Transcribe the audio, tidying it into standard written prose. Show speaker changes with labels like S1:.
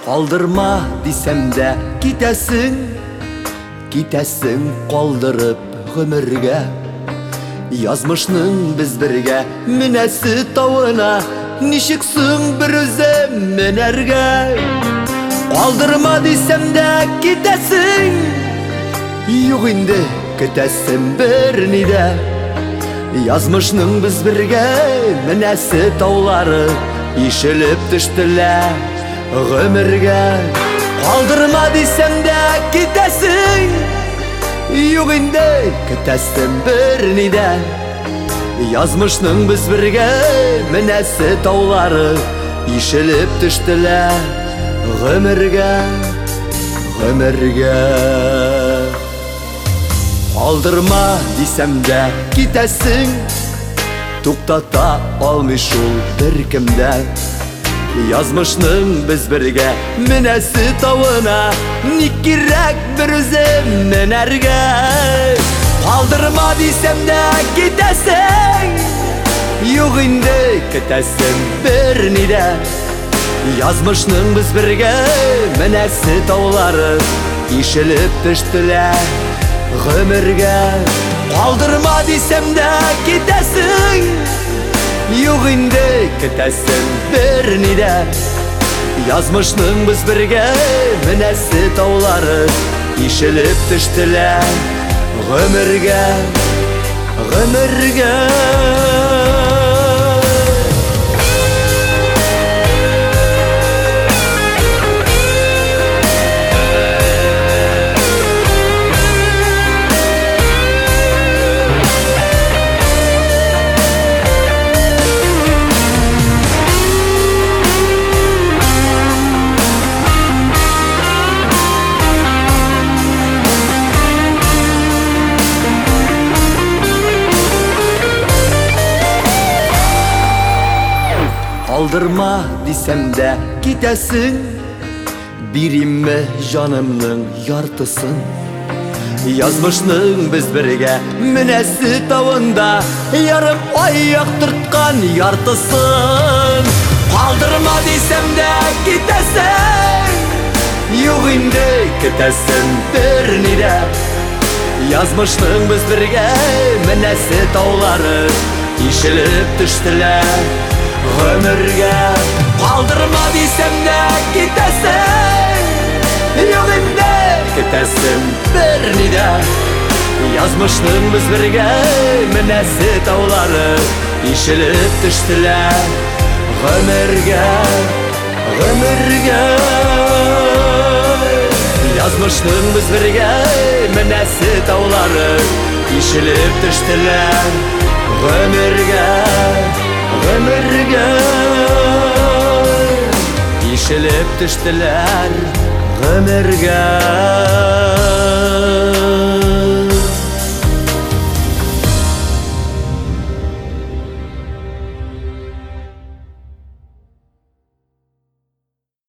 S1: Калдырма дисәм дә китәсең, китәсең калдырып гомергә. Язмышның без бергә менәсе тавына, ничек соң бер үзем менәргә. Калдырма дисәм дә китәсең, юк инде көтәсем берни дә. Язмышның без бергә менәсе таулары ишелеп төштеләр гомергә. Калдырма дисәм дә китәсең, юк инде көтәсем берни дә. Язмышның без бергә менәсе таулары ишелеп төштеләр гомергә, гомергә. Калдырма дисәм дә китәсең, туктата алмый шул беркемдә. Язмышның без бергә менәсе тавына, ник кирәк бер үзем менәргә. Калдырма дисәм дә китәсең, юк инде көтәсем берни дә. Язмышның без бергә менәсе таулары ишелеп төштеләр гомергә. Калдырма дисәм дә китәсең, юк инде көтәсем берни дә. Язмышның без бергә менәсе таулары ишелеп төштеләр гомергә, гомергә. Калдырма дисәм дә китәсең, биримме җанымның яртысын. Язмышның без бергә менәсе тавында ярым ай яктырткан яртысын. Калдырма дисәм дә китәсең, юк инде көтәсем берни дә. Язмышның без бергә менәсе таулары ишелеп төштеләр гомергә. Калдырма дисәм дә китәсең, юк инде көтәсем берни дә. Язмышның без бергә менәсе таулары ишелеп төштеләр гомергә, гомергә. Язмышның без бергә менәсе таулары ишелеп төштеләр гомергә, гомергә. Ишелеп төштеләр гомергә.